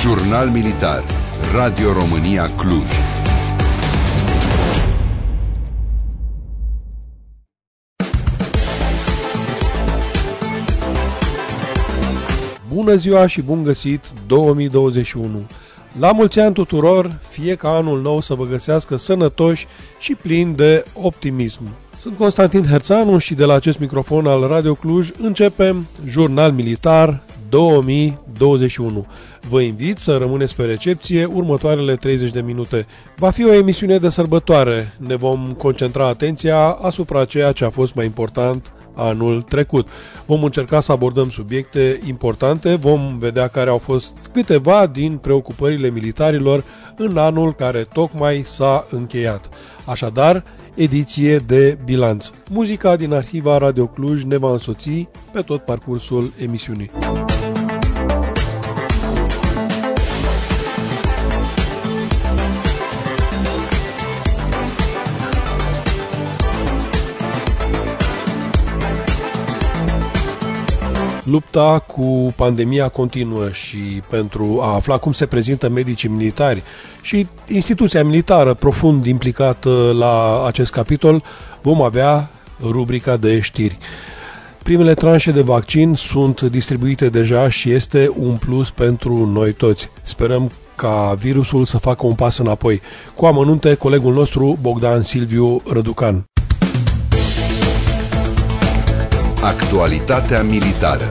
Jurnal Militar, Radio România Cluj. Bună ziua și bun găsit 2021! La mulți ani tuturor, fie ca anul nou să vă găsească sănătoși și plini de optimism. Sunt Constantin Herțanu și de la acest microfon al Radio Cluj începem Jurnal Militar 2021. Vă invit să rămâneți pe recepție următoarele 30 de minute. Va fi o emisiune de sărbătoare. Ne vom concentra atenția asupra ceea ce a fost mai important anul trecut. Vom încerca să abordăm subiecte importante, vom vedea care au fost câteva din preocupările militarilor în anul care tocmai s-a încheiat. Așadar, ediție de bilanț. Muzica din arhiva Radio Cluj ne va însoți pe tot parcursul emisiunii. Lupta cu pandemia continuă și pentru a afla cum se prezintă medicii militari și instituția militară profund implicată la acest capitol, vom avea rubrica de știri. Primele tranșe de vaccin sunt distribuite deja și este un plus pentru noi toți. Sperăm ca virusul să facă un pas înapoi. Cu amănunte, colegul nostru Bogdan Silviu Răducan. Actualitatea militară.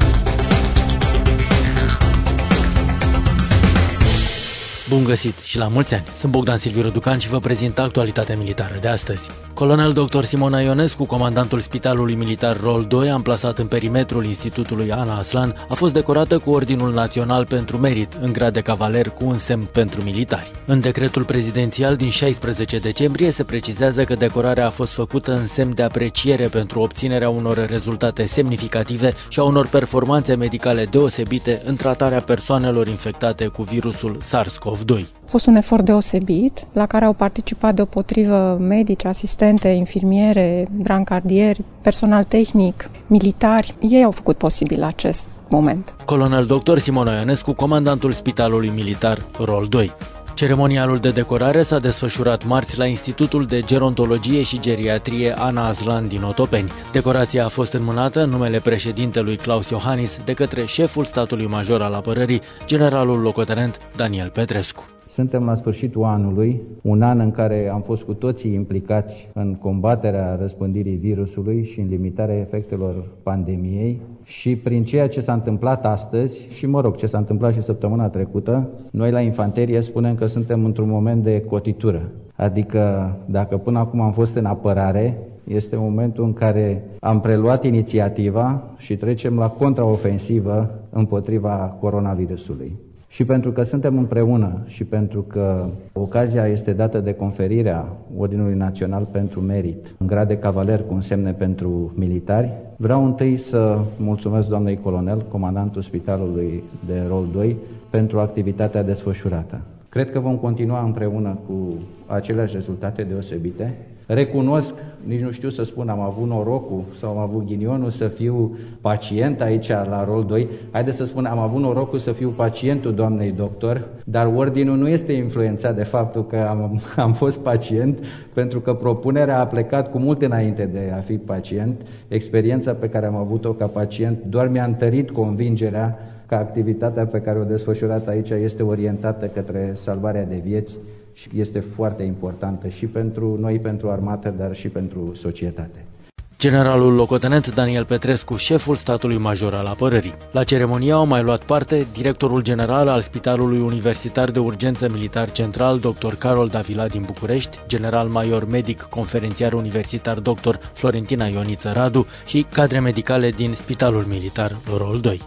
Bun găsit și la mulți ani! Sunt Bogdan Silviu Răducan și vă prezint actualitatea militară de astăzi. Colonel dr. Simona Ionescu, comandantul Spitalului Militar Rol 2, amplasat în perimetrul Institutului Ana Aslan, a fost decorată cu Ordinul Național pentru Merit, în grad de cavaler cu un semn pentru militari. În decretul prezidențial din 16 decembrie se precizează că decorarea a fost făcută în semn de apreciere pentru obținerea unor rezultate semnificative și a unor performanțe medicale deosebite în tratarea persoanelor infectate cu virusul SARS-CoV-2. A fost un efort deosebit, la care au participat deopotrivă medici, asistente, infirmiere, brancardieri, personal tehnic, militari. Ei au făcut posibil acest moment. Colonel dr. Simona Ionescu, comandantul Spitalului Militar Rol 2. Ceremonialul de decorare s-a desfășurat marți la Institutul de Gerontologie și Geriatrie Ana Aslan din Otopeni. Decorația a fost înmânată în numele președintelui Claus Iohannis de către șeful statului major al apărării, generalul locotenent Daniel Petrescu. Suntem la sfârșitul anului, un an în care am fost cu toții implicați în combaterea răspândirii virusului și în limitarea efectelor pandemiei și prin ceea ce s-a întâmplat astăzi și, ce s-a întâmplat și săptămâna trecută, noi la infanterie spunem că suntem într-un moment de cotitură. Adică dacă până acum am fost în apărare, este momentul în care am preluat inițiativa și trecem la contraofensivă împotriva coronavirusului. Și pentru că suntem împreună și pentru că ocazia este dată de conferirea Ordinului Național pentru Merit în grad de cavaler cu însemne pentru militari, vreau întâi să mulțumesc doamnei colonel, comandantul Spitalului de Rol 2, pentru activitatea desfășurată. Cred că vom continua împreună cu aceleași rezultate deosebite. Recunosc, nici nu știu să spun, am avut norocul sau am avut ghinionul să fiu pacient aici la Rol 2. Haideți să spun, am avut norocul să fiu pacientul doamnei doctor, dar ordinul nu este influențat de faptul că am fost pacient, pentru că propunerea a plecat cu mult înainte de a fi pacient. Experiența pe care am avut-o ca pacient doar mi-a întărit convingerea că activitatea pe care o desfășurat aici este orientată către salvarea de vieți și este foarte importantă și pentru noi, pentru armată, dar și pentru societate. Generalul locotenent Daniel Petrescu, șeful statului major al apărării. La ceremonie au mai luat parte directorul general al Spitalului Universitar de Urgență Militar Central, dr. Carol Davila din București, general major medic conferențiar universitar dr. Florentina Ioniță Radu și cadre medicale din Spitalul Militar Rol 2.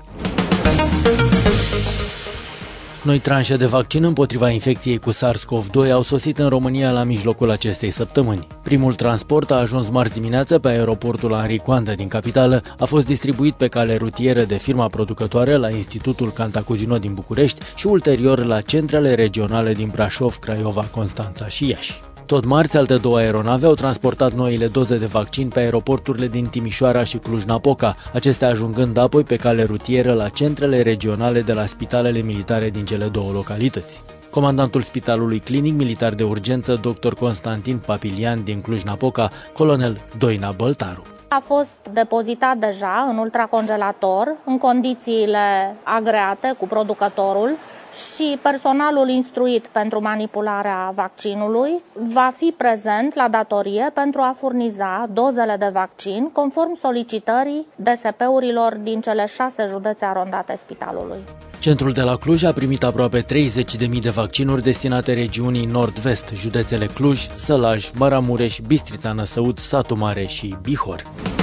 Noi tranșe de vaccin împotriva infecției cu SARS-CoV-2 au sosit în România la mijlocul acestei săptămâni. Primul transport a ajuns marți dimineață pe aeroportul Henri Coandă din capitală, a fost distribuit pe cale rutieră de firma producătoare la Institutul Cantacuzino din București și ulterior la centrele regionale din Brașov, Craiova, Constanța și Iași. Tot marți, alte 2 aeronave au transportat noile doze de vaccin pe aeroporturile din Timișoara și Cluj-Napoca, acestea ajungând apoi pe cale rutieră la centrele regionale de la spitalele militare din cele 2 localități. Comandantul Spitalului Clinic Militar de Urgență, dr. Constantin Papilian din Cluj-Napoca, colonel Doina Băltaru. A fost depozitat deja în ultracongelator, în condițiile agreate cu producătorul și personalul instruit pentru manipularea vaccinului va fi prezent la datorie pentru a furniza dozele de vaccin conform solicitării DSP-urilor din cele 6 județe arondate spitalului. Centrul de la Cluj a primit aproape 30.000 de vaccinuri destinate regiunii nord-vest, județele Cluj, Sălaj, Maramureș, Bistrița Năsăud, Satu Mare și Bihor.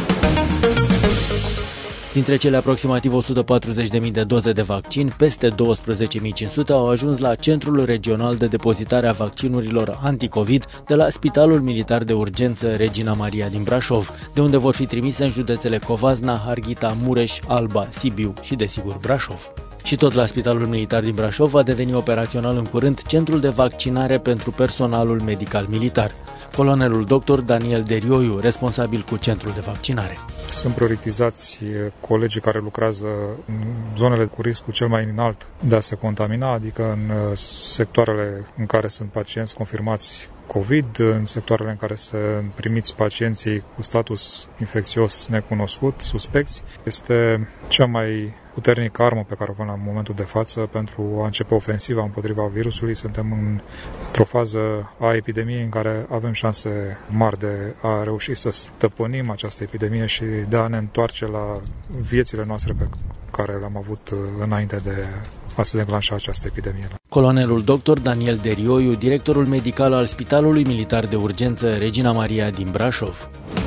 Dintre cele aproximativ 140.000 de doze de vaccin, peste 12.500 au ajuns la Centrul Regional de Depozitare a Vaccinurilor Anticovid de la Spitalul Militar de Urgență Regina Maria din Brașov, de unde vor fi trimise în județele Covasna, Harghita, Mureș, Alba, Sibiu și, desigur, Brașov. Și tot la Spitalul Militar din Brașov va deveni operațional în curând Centrul de Vaccinare pentru Personalul Medical Militar. Colonelul dr. Daniel Derioiu, responsabil cu Centrul de Vaccinare. Sunt prioritizați colegii care lucrează în zonele cu riscul cel mai înalt de a se contamina, adică în sectoarele în care sunt pacienți confirmați COVID, în sectoarele în care sunt primiți pacienții cu status infecțios necunoscut, suspecți. Este cea mai puternică armă pe care o avem la momentul de față pentru a începe ofensiva împotriva virusului. Suntem într-o fază a epidemiei în care avem șanse mari de a reuși să stăpânim această epidemie și de a ne întoarce la viețile noastre pe care le-am avut înainte de a se declanșa această epidemie. Colonelul dr. Daniel Derioiu, directorul medical al Spitalului Militar de Urgență Regina Maria din Brașov.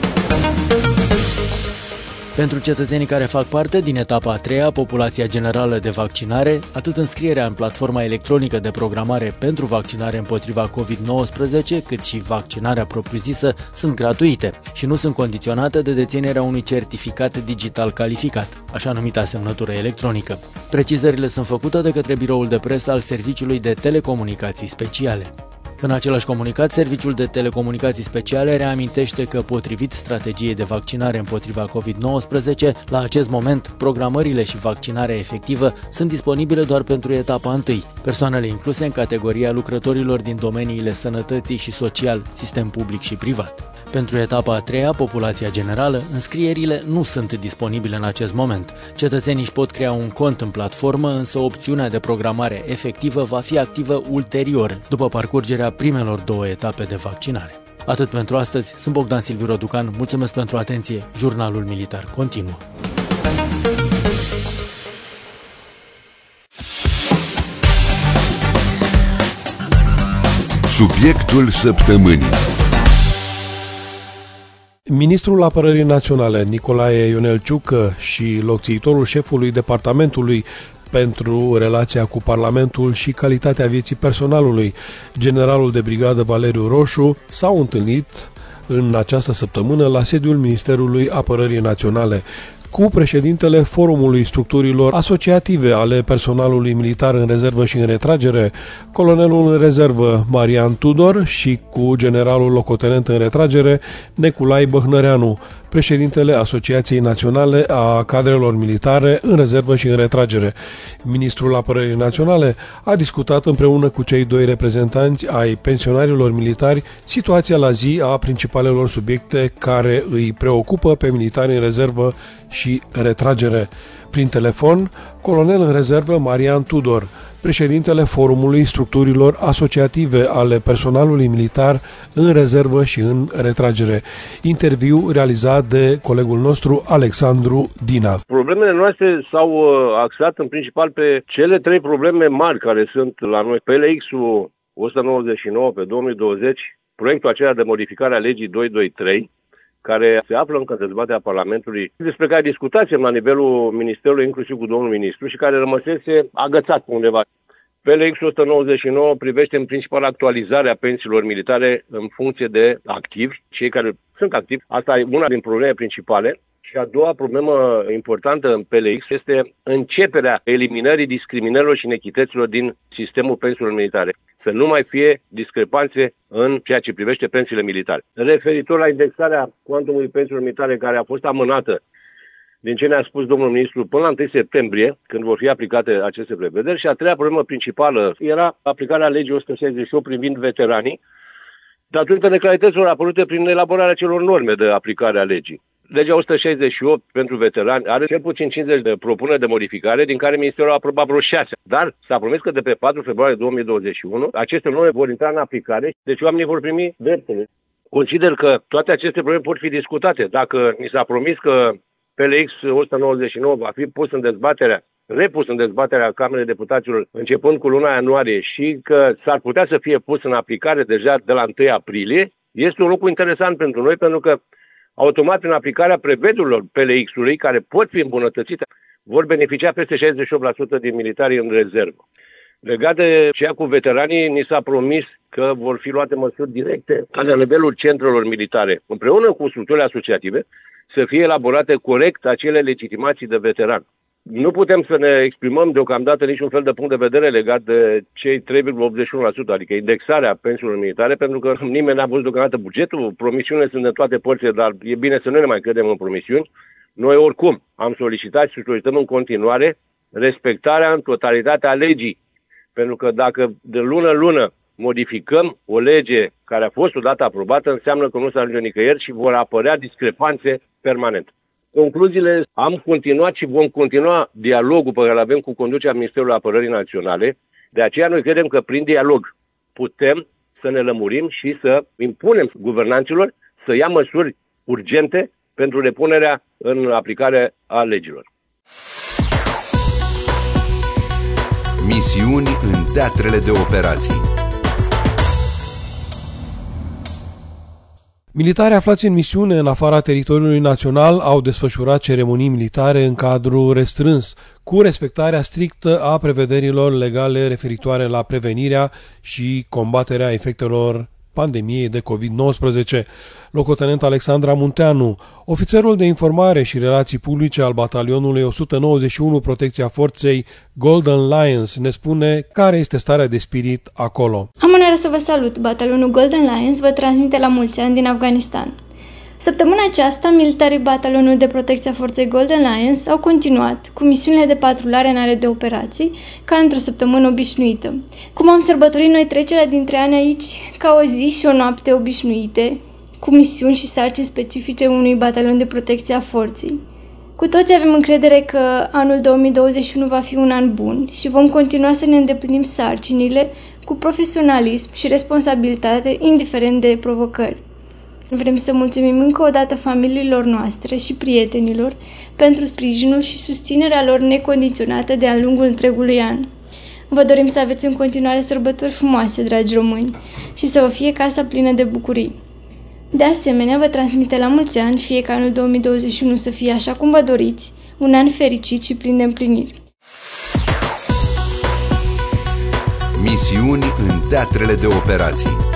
Pentru cetățenii care fac parte din etapa a 3-a, populația generală de vaccinare, atât înscrierea în platforma electronică de programare pentru vaccinare împotriva COVID-19, cât și vaccinarea propriu-zisă sunt gratuite și nu sunt condiționate de deținerea unui certificat digital calificat, așa numită semnătură electronică. Precizările sunt făcute de către biroul de presă al Serviciului de Telecomunicații Speciale. În același comunicat, Serviciul de Telecomunicații Speciale reamintește că, potrivit strategiei de vaccinare împotriva COVID-19, la acest moment, programările și vaccinarea efectivă sunt disponibile doar pentru etapa 1, persoanele incluse în categoria lucrătorilor din domeniile sănătății și social, sistem public și privat. Pentru etapa a 3-a, populația generală, înscrierile nu sunt disponibile în acest moment. Cetățenii își pot crea un cont în platformă, însă opțiunea de programare efectivă va fi activă ulterior, după parcurgerea primelor 2 etape de vaccinare. Atât pentru astăzi, sunt Bogdan Silviu Răducan, mulțumesc pentru atenție, Jurnalul Militar continuă. Subiectul săptămânii. Ministrul Apărării Naționale, Nicolae Ionel-Ciucă, și locțiitorul șefului Departamentului pentru relația cu Parlamentul și calitatea vieții personalului, generalul de brigadă Valeriu Roșu, s-au întâlnit în această săptămână la sediul Ministerului Apărării Naționale cu președintele Forumului Structurilor Asociative ale Personalului Militar în Rezervă și în Retragere, colonelul în rezervă Marian Tudor, și cu generalul locotenent în retragere Neculai Băhnăreanu, președintele Asociației Naționale a Cadrelor Militare în Rezervă și în Retragere. Ministrul Apărării Naționale a discutat împreună cu cei 2 reprezentanți ai pensionarilor militari situația la zi a principalelor subiecte care îi preocupă pe militari în rezervă și retragere. Prin telefon, colonel în rezervă Marian Tudor, președintele Forumului Structurilor Asociative ale Personalului Militar în Rezervă și în Retragere. Interviu realizat de colegul nostru Alexandru Dina. Problemele noastre s-au axat în principal pe cele 3 probleme mari care sunt la noi. PLX-ul 199 pe 2020, proiectul acela de modificare a legii 223, care se află încă în dezbaterea Parlamentului, despre care discutasem la nivelul Ministerului, inclusiv cu domnul ministru, și care rămăsese agățat pe undeva. PLX 199 privește în principal actualizarea pensiilor militare în funcție de activi, cei care sunt activi. Asta e una din problemele principale. Și a doua problemă importantă în PLX este începerea eliminării discriminărilor și inechităților din sistemul pensiilor militare. să nu mai fie discrepanțe în ceea ce privește pensiile militare. Referitor la indexarea cuantumului pensiilor militare care a fost amânată, din ce ne-a spus domnul ministru, până la 1 septembrie, când vor fi aplicate aceste prevederi, și a treia problemă principală era aplicarea legii 168 privind veteranii, datorită neclarităților apărute prin elaborarea celor norme de aplicare a legii. Legea 168 pentru veterani are cel puțin 50 de propuneri de modificare, din care Ministerul a aprobat vreo 6. Dar s-a promis că de pe 4 februarie 2021 aceste norme vor intra în aplicare, deci oamenii vor primi drepturile. Consider că toate aceste probleme pot fi discutate. Dacă ni s-a promis că PLX 199 va fi repus în dezbaterea Camerei Deputaților începând cu luna ianuarie și că s-ar putea să fie pus în aplicare deja de la 1 aprilie, este un lucru interesant pentru noi, pentru că automat prin aplicarea prevederilor PLX-ului, care pot fi îmbunătățite, vor beneficia peste 68% din militarii în rezervă. Legat de ceea cu veteranii, ni s-a promis că vor fi luate măsuri directe la nivelul centrelor militare, împreună cu structurile asociative, să fie elaborate corect acele legitimații de veteran. Nu putem să ne exprimăm deocamdată niciun fel de punct de vedere legat de cei 3,81%, adică indexarea pensiilor militare, pentru că nimeni n-a văzut deocamdată bugetul, promisiunile sunt de toate părțile, dar e bine să nu ne mai credem în promisiuni. Noi oricum am solicitat și solicităm în continuare respectarea în totalitate a legii, pentru că dacă de lună în lună modificăm o lege care a fost odată aprobată, înseamnă că nu se ajunge nicăieri și vor apărea discrepanțe permanent. Concluziile, am continuat și vom continua dialogul pe care îl avem cu conducerea Ministerului Apărării Naționale. De aceea noi credem că prin dialog putem să ne lămurim și să impunem guvernanților să ia măsuri urgente pentru repunerea în aplicare a legilor. Misiuni în teatrele de operații. Militarii aflați în misiune în afara teritoriului național au desfășurat ceremonii militare în cadru restrâns, cu respectarea strictă a prevederilor legale referitoare la prevenirea și combaterea efectelor pandemiei de COVID-19. Locotenent Alexandra Munteanu, ofițerul de informare și relații publice al batalionului 191 Protecția Forței Golden Lions, ne spune care este starea de spirit acolo. Am onoarea să vă salut. Batalionul Golden Lions vă transmite la mulți ani din Afganistan. Săptămâna aceasta, militarii batalionului de protecție a forței Golden Lions au continuat cu misiunile de patrulare în are de operații, ca într-o săptămână obișnuită. Cum am sărbătorit noi trecerea dintre ani aici, ca o zi și o noapte obișnuite, cu misiuni și sarcini specifice unui batalion de protecție a forței. Cu toți avem încredere că anul 2021 va fi un an bun și vom continua să ne îndeplinim sarcinile cu profesionalism și responsabilitate, indiferent de provocări. Vrem să mulțumim încă o dată familiilor noastre și prietenilor pentru sprijinul și susținerea lor necondiționată de-a lungul întregului an. Vă dorim să aveți în continuare sărbători frumoase, dragi români, și să vă fie casa plină de bucurii. De asemenea, vă transmite la mulți ani, fie ca anul 2021 să fie așa cum vă doriți, un an fericit și plin de împliniri. Misiuni în teatrele de operații.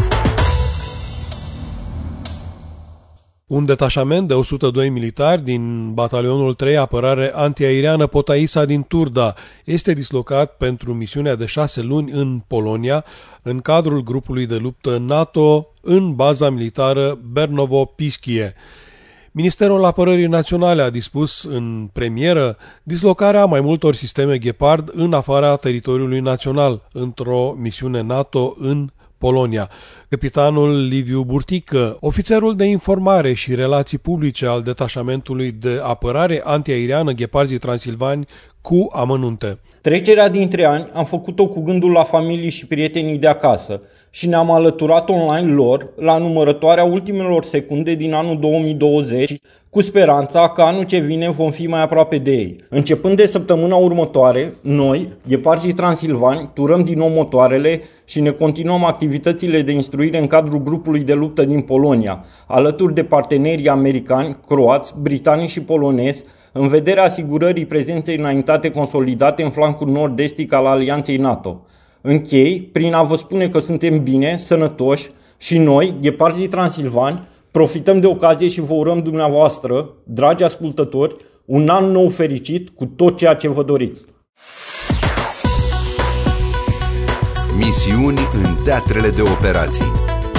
Un detașament de 102 militari din batalionul 3 apărare antiaeriană Potaisa din Turda este dislocat pentru misiunea de 6 luni în Polonia, în cadrul grupului de luptă NATO în baza militară Bernowo-Pischie. Ministerul Apărării Naționale a dispus în premieră dislocarea mai multor sisteme Gepard în afara teritoriului național, într-o misiune NATO în Polonia. Capitanul Liviu Burtică, ofițerul de informare și relații publice al detașamentului de apărare antiaeriană Gheparzii Transilvani, cu amănunte. Trecerea dintre ani am făcut-o cu gândul la familii și prietenii de acasă și ne-am alăturat online lor la numărătoarea ultimelor secunde din anul 2020, cu speranța că anul ce vine vom fi mai aproape de ei. Începând de săptămâna următoare, noi, Gheparzii Transilvani, turăm din nou motoarele și ne continuăm activitățile de instruire în cadrul grupului de luptă din Polonia, alături de partenerii americani, croați, britanici și polonezi, în vederea asigurării prezenței înaintate consolidate în flancul nord-estic al alianței NATO. Închei prin a vă spune că suntem bine, sănătoși și noi, Gheparzii Transilvani, profităm de ocazie și vă urăm dumneavoastră, dragi ascultători, un an nou fericit cu tot ceea ce vă doriți. Misiuni în teatrele de operații.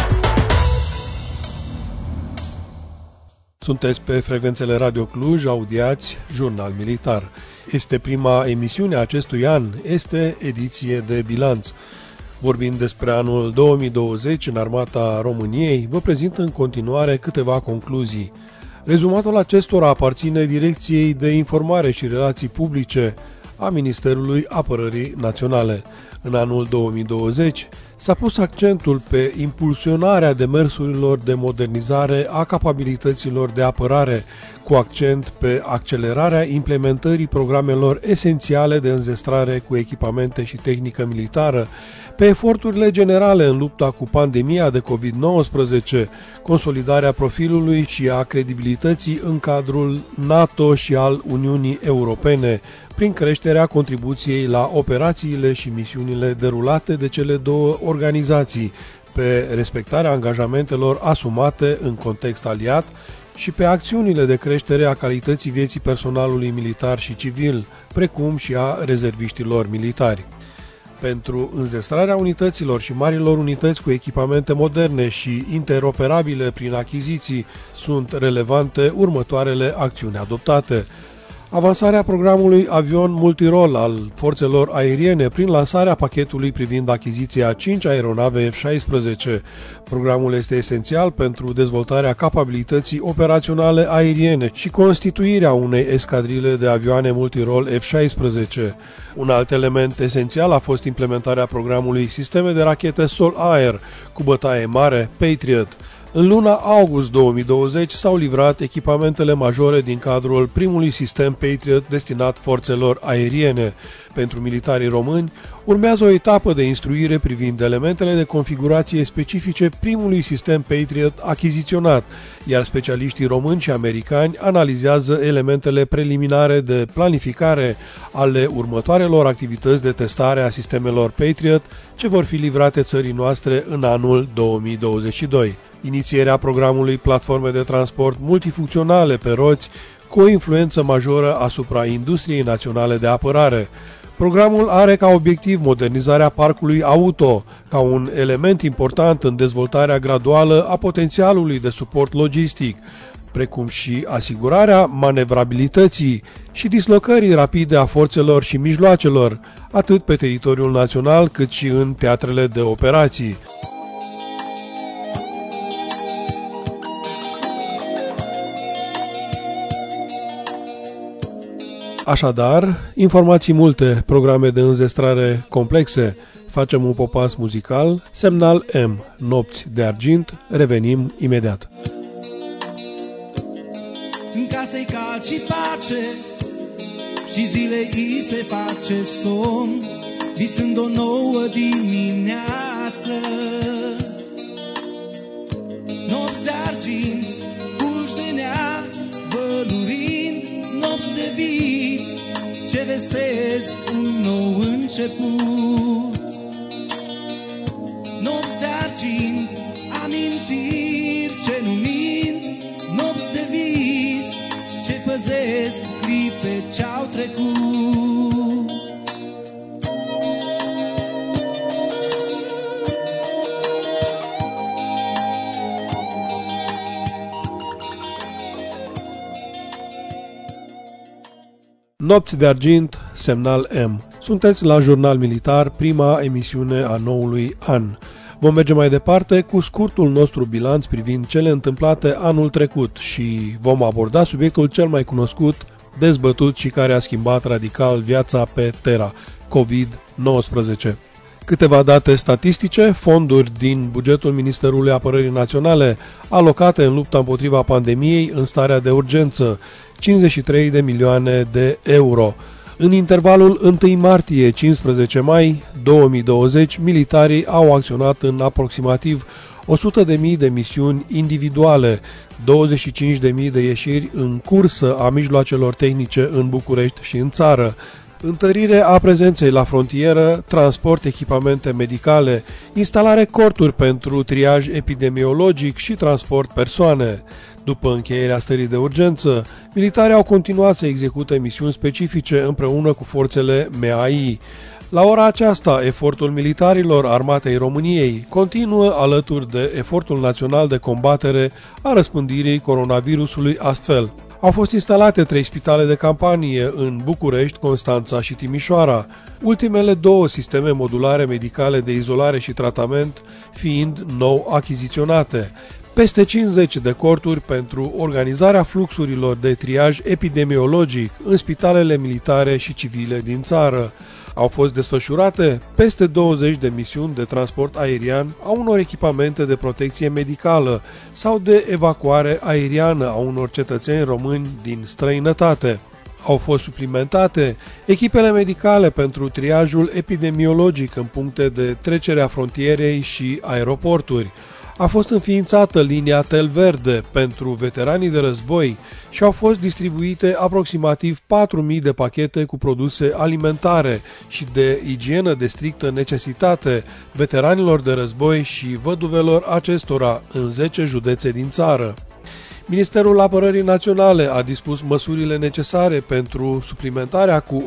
Sunteți pe frecvențele Radio Cluj, audiați Jurnal Militar. Este prima emisiune a acestui an, este ediție de bilanț. Vorbind despre anul 2020 în Armata României, vă prezint în continuare câteva concluzii. Rezumatul acestora aparține Direcției de Informare și Relații Publice a Ministerului Apărării Naționale. În anul 2020 s-a pus accentul pe impulsionarea demersurilor de modernizare a capabilităților de apărare, cu accent pe accelerarea implementării programelor esențiale de înzestrare cu echipamente și tehnică militară, pe eforturile generale în lupta cu pandemia de COVID-19, consolidarea profilului și a credibilității în cadrul NATO și al Uniunii Europene, prin creșterea contribuției la operațiile și misiunile derulate de cele două organizații, pe respectarea angajamentelor asumate în context aliat și pe acțiunile de creștere a calității vieții personalului militar și civil, precum și a rezerviștilor militari. Pentru înzestrarea unităților și marilor unități cu echipamente moderne și interoperabile prin achiziții sunt relevante următoarele acțiuni adoptate. Avansarea programului avion multirol al forțelor aeriene prin lansarea pachetului privind achiziția a 5 aeronave F-16. Programul este esențial pentru dezvoltarea capabilității operaționale aeriene și constituirea unei escadrile de avioane multirol F-16. Un alt element esențial a fost implementarea programului Sisteme de rachete Sol-Aer cu bătaie mare Patriot. În luna august 2020 s-au livrat echipamentele majore din cadrul primului sistem Patriot destinat forțelor aeriene. Pentru militarii români urmează o etapă de instruire privind elementele de configurație specifice primului sistem Patriot achiziționat, iar specialiștii români și americani analizează elementele preliminare de planificare ale următoarelor activități de testare a sistemelor Patriot ce vor fi livrate țării noastre în anul 2022. Inițierea programului platforme de transport multifuncționale pe roți cu o influență majoră asupra industriei naționale de apărare. Programul are ca obiectiv modernizarea parcului auto, ca un element important în dezvoltarea graduală a potențialului de suport logistic, precum și asigurarea manevrabilității și dislocării rapide a forțelor și mijloacelor, atât pe teritoriul național cât și în teatrele de operații. Așadar, informații multe, programe de înzestrare complexe. Facem un popas muzical, Semnal M, Nopți de Argint, revenim imediat. În casă-i cald și pace și zile îi se face somn, visând o nouă dimineață. Nopți de argint, fulgi de nea, vălurind, nopți de vis, ce vestesc un nou început. Nopți de argint, amintiri ce nu mint, nopți de vis, ce păzesc clipe ce-au trecut. Nopți de Argint, Semnal M. Sunteți la Jurnal Militar, prima emisiune a noului an. Vom merge mai departe cu scurtul nostru bilanț privind cele întâmplate anul trecut și vom aborda subiectul cel mai cunoscut, dezbătut și care a schimbat radical viața pe Terra, COVID-19. Câteva date statistice, fonduri din bugetul Ministerului Apărării Naționale alocate în lupta împotriva pandemiei în starea de urgență, 53 de milioane de euro. În intervalul 1 martie-15 mai 2020, militarii au acționat în aproximativ 100.000 de misiuni individuale, 25.000 de ieșiri în cursă a mijloacelor tehnice în București și în țară, întărire a prezenței la frontieră, transport echipamente medicale, instalare corturi pentru triaj epidemiologic și transport persoane. După încheierea stării de urgență, militarii au continuat să execute misiuni specifice împreună cu forțele MAI. La ora aceasta, efortul militarilor Armatei României continuă alături de efortul național de combatere a răspândirii coronavirusului. Astfel, au fost instalate 3 spitale de campanie în București, Constanța și Timișoara, ultimele 2 sisteme modulare medicale de izolare și tratament fiind nou achiziționate, peste 50 de corturi pentru organizarea fluxurilor de triaj epidemiologic în spitalele militare și civile din țară. Au fost desfășurate peste 20 de misiuni de transport aerian a unor echipamente de protecție medicală sau de evacuare aeriană a unor cetățeni români din străinătate. Au fost suplimentate echipele medicale pentru triajul epidemiologic în puncte de trecere a frontierei și aeroporturi. A fost înființată linia Tel Verde pentru veteranii de război și au fost distribuite aproximativ 4.000 de pachete cu produse alimentare și de igienă de strictă necesitate veteranilor de război și văduvelor acestora în 10 județe din țară. Ministerul Apărării Naționale a dispus măsurile necesare pentru suplimentarea cu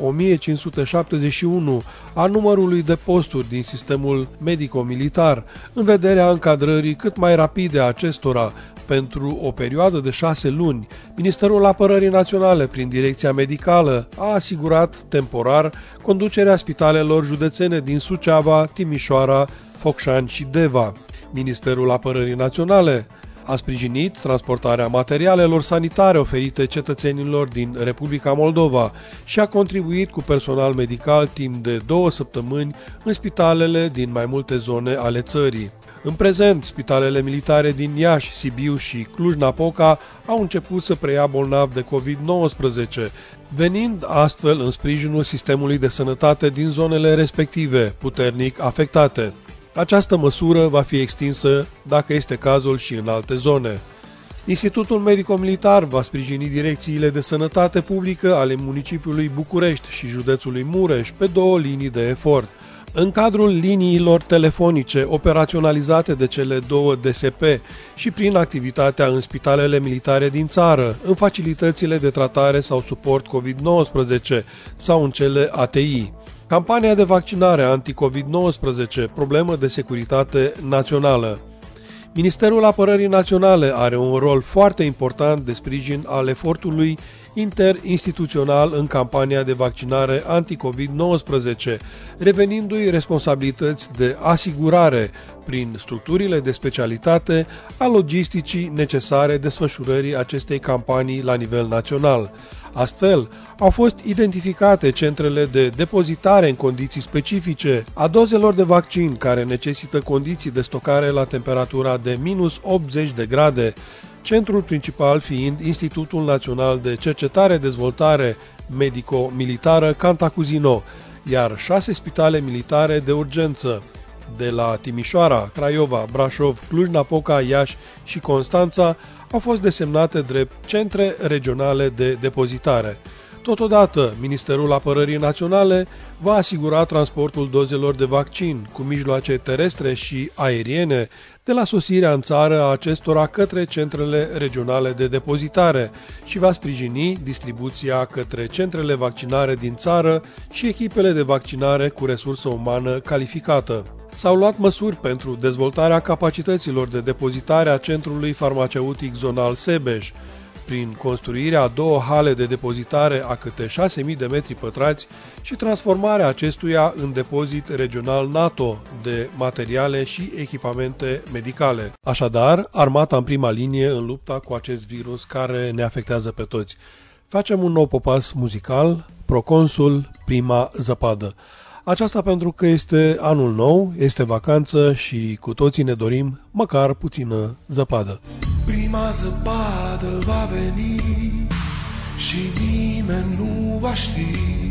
1571 a numărului de posturi din sistemul medico-militar, în vederea încadrării cât mai rapide a acestora pentru o perioadă de 6 luni. Ministerul Apărării Naționale, prin Direcția Medicală, a asigurat temporar conducerea spitalelor județene din Suceava, Timișoara, Focșani și Deva. Ministerul Apărării Naționale a sprijinit transportarea materialelor sanitare oferite cetățenilor din Republica Moldova și a contribuit cu personal medical timp de 2 săptămâni în spitalele din mai multe zone ale țării. În prezent, spitalele militare din Iași, Sibiu și Cluj-Napoca au început să preia bolnavi de COVID-19, venind astfel în sprijinul sistemului de sănătate din zonele respective, puternic afectate. Această măsură va fi extinsă, dacă este cazul, și în alte zone. Institutul Medico-Militar va sprijini direcțiile de sănătate publică ale municipiului București și județului Mureș pe 2 linii de efort. În cadrul liniilor telefonice operaționalizate de cele 2 DSP și prin activitatea în spitalele militare din țară, în facilitățile de tratare sau suport COVID-19 sau în cele ATI. Campania de vaccinare anti-COVID-19, problemă de securitate națională. Ministerul Apărării Naționale are un rol foarte important de sprijin al efortului interinstituțional în campania de vaccinare anti-COVID-19, revenindu-i responsabilități de asigurare prin structurile de specialitate a logisticii necesare desfășurării acestei campanii la nivel național. Astfel, au fost identificate centrele de depozitare în condiții specifice a dozelor de vaccin care necesită condiții de stocare la temperatura de minus 80 de grade, centrul principal fiind Institutul Național de Cercetare-Dezvoltare Medico-Militară Cantacuzino, iar 6 spitale militare de urgență de la Timișoara, Craiova, Brașov, Cluj-Napoca, Iași și Constanța au fost desemnate drept centre regionale de depozitare. Totodată, Ministerul Apărării Naționale va asigura transportul dozelor de vaccin cu mijloace terestre și aeriene de la sosirea în țară a acestora către centrele regionale de depozitare și va sprijini distribuția către centrele vaccinare din țară și echipele de vaccinare cu resursă umană calificată. S-au luat măsuri pentru dezvoltarea capacităților de depozitare a Centrului Farmaceutic Zonal Sebeș, prin construirea a 2 hale de depozitare a câte 6.000 de metri pătrați și transformarea acestuia în depozit regional NATO de materiale și echipamente medicale. Așadar, armata în prima linie în lupta cu acest virus care ne afectează pe toți. Facem un nou popas muzical, Proconsul, Prima zăpadă. Aceasta pentru că este anul nou, este vacanță și cu toții ne dorim măcar puțină zăpadă. Prima zăpadă va veni și nimeni nu va ști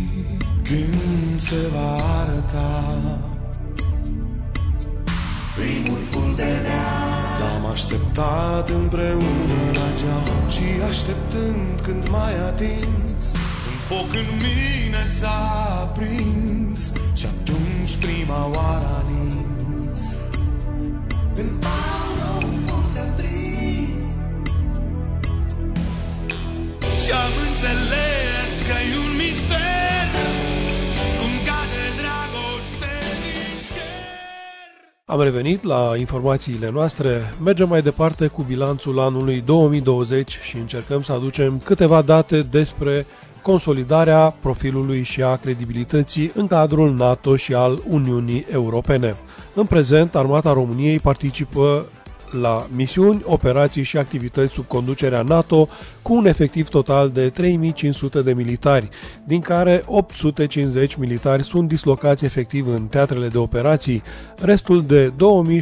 când se va arăta. Primul fulgenea l-am așteptat împreună la geam și așteptând când mai atins un foc în mine s-a aprins și atunci prima oară a nins. În palmă un foc s-a prins Am revenit la informațiile noastre, mergem mai departe cu bilanțul anului 2020 și încercăm să aducem câteva date despre consolidarea profilului și a credibilității în cadrul NATO și al Uniunii Europene. În prezent, Armata României participă la misiuni, operații și activități sub conducerea NATO cu un efectiv total de 3500 de militari, din care 850 militari sunt dislocați efectiv în teatrele de operații, restul de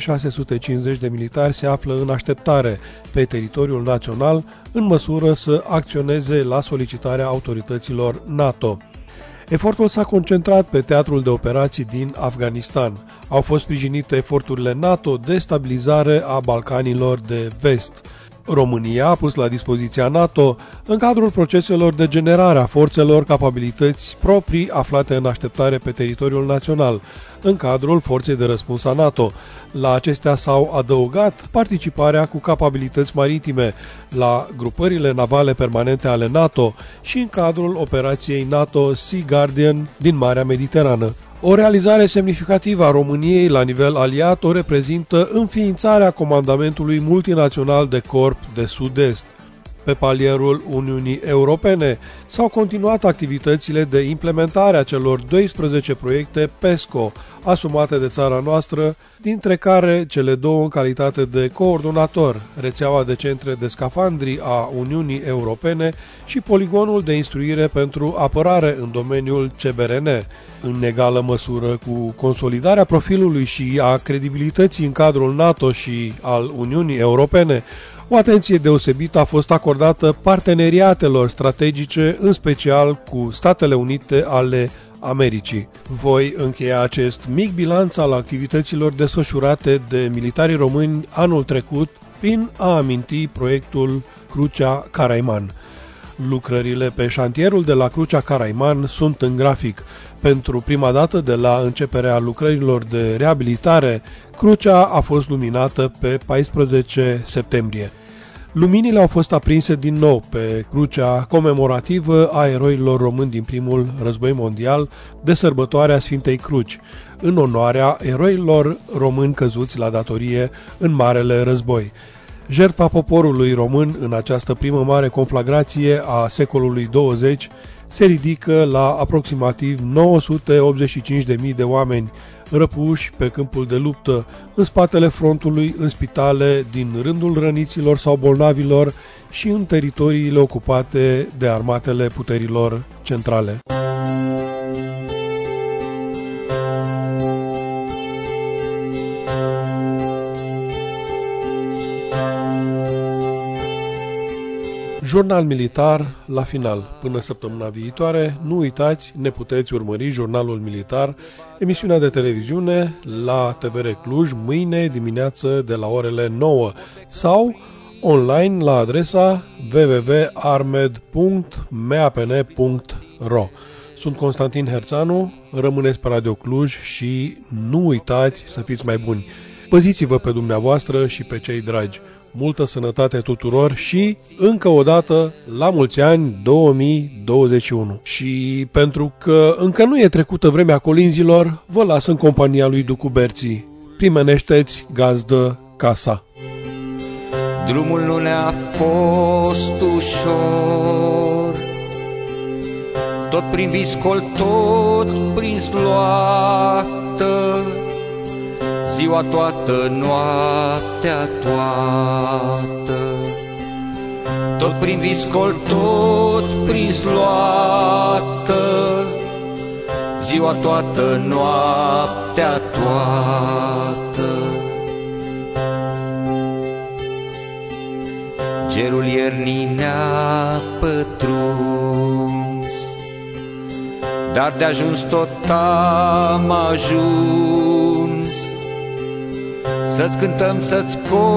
2650 de militari se află în așteptare pe teritoriul național în măsură să acționeze la solicitarea autorităților NATO. Efortul s-a concentrat pe teatrul de operații din Afganistan. Au fost sprijinite eforturile NATO de stabilizare a Balcanilor de Vest. România a pus la dispoziția NATO în cadrul proceselor de generare a forțelor capabilități proprii aflate în așteptare pe teritoriul național, în cadrul forței de răspuns a NATO. La acestea s-au adăugat participarea cu capabilități maritime la grupările navale permanente ale NATO și în cadrul operației NATO Sea Guardian din Marea Mediterană. O realizare semnificativă a României la nivel aliat o reprezintă înființarea Comandamentului Multinațional de Corp de Sud-Est. Pe palierul Uniunii Europene s-au continuat activitățile de implementare a celor 12 proiecte PESCO asumate de țara noastră, dintre care cele două în calitate de coordonator, rețeaua de centre de scafandri a Uniunii Europene și poligonul de instruire pentru apărare în domeniul CBRN. În egală măsură cu consolidarea profilului și a credibilității în cadrul NATO și al Uniunii Europene, o atenție deosebită a fost acordată parteneriatelor strategice, în special cu Statele Unite ale Americii. Voi încheia acest mic bilanț al activităților desfășurate de militarii români anul trecut prin a aminti proiectul Crucea Caraiman. Lucrările pe șantierul de la Crucea Caraiman sunt în grafic. Pentru prima dată de la începerea lucrărilor de reabilitare, crucea a fost luminată pe 14 septembrie. Luminile au fost aprinse din nou pe crucea comemorativă a eroilor români din primul război mondial de sărbătoarea Sfintei Cruci, în onoarea eroilor români căzuți la datorie în Marele Război. Jertfa poporului român în această primă mare conflagrație a secolului 20 se ridică la aproximativ 985.000 de oameni răpuși pe câmpul de luptă, în spatele frontului, în spitale, din rândul răniților sau bolnavilor și în teritoriile ocupate de armatele puterilor centrale. Jurnal militar la final. Până săptămâna viitoare, nu uitați, ne puteți urmări Jurnalul Militar, emisiunea de televiziune la TVR Cluj, mâine dimineață de la orele 9 sau online la adresa www.armed.meapn.ro. Sunt Constantin Herțanu, rămâneți pe Radio Cluj și nu uitați să fiți mai buni. Păziți-vă pe dumneavoastră și pe cei dragi. Multă sănătate tuturor și, încă o dată, la mulți ani 2021. Și pentru că încă nu e trecută vremea colinzilor, vă las în compania lui Ducu Berții. Primenește-ți gazdă casa. Drumul nu ne-a fost ușor, tot prin viscol, tot prin zloată, ziua toată, noaptea toată, tot prin viscol, tot prin zloată, ziua toată, noaptea toată. Gerul iernii ne-a pătruns, dar de ajuns tot am ajuns să-ți cântăm, să-ți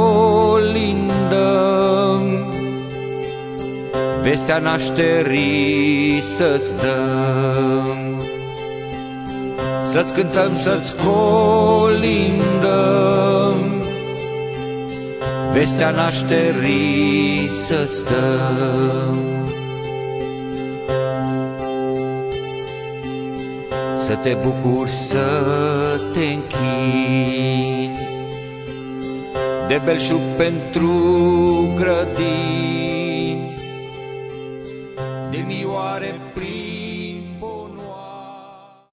colindăm, vestea nașterii să-ți dăm. Să-ți cântăm, să-ți colindăm, vestea nașterii să-ți dăm. să te bucuri, să te închini. De belșug pentru grădini,